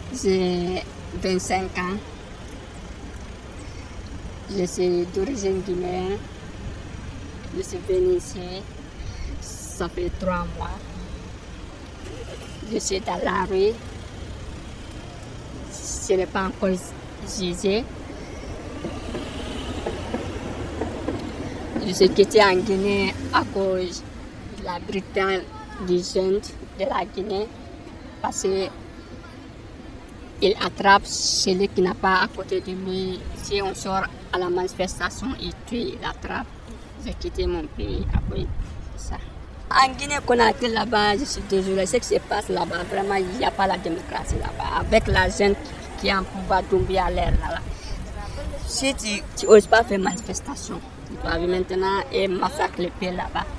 J'ai 25 ans. Je suis d'origine guinéenne. Je suis venue ici, ça fait 3 mois. Je suis dans la rue. Je n'ai pas encore jugé. Je suis quittée en Guinée à cause de la brutalité des jeunes de la Guinée. Parce qu'il attrape celui qui n'a pas à côté de lui. Si on sort à la manifestation, il tue, il attrape. J'ai quitté mon pays après ça. En Guinée-Conakry, là-bas, je suis désolée, ce qui se passe là-bas, vraiment, il n'y a pas la démocratie là-bas. Avec la jeune qui a un pouvoir tomber à l'air là. Si tu n'oses pas faire manifestation, tu vas maintenant et massacrer le pays là-bas.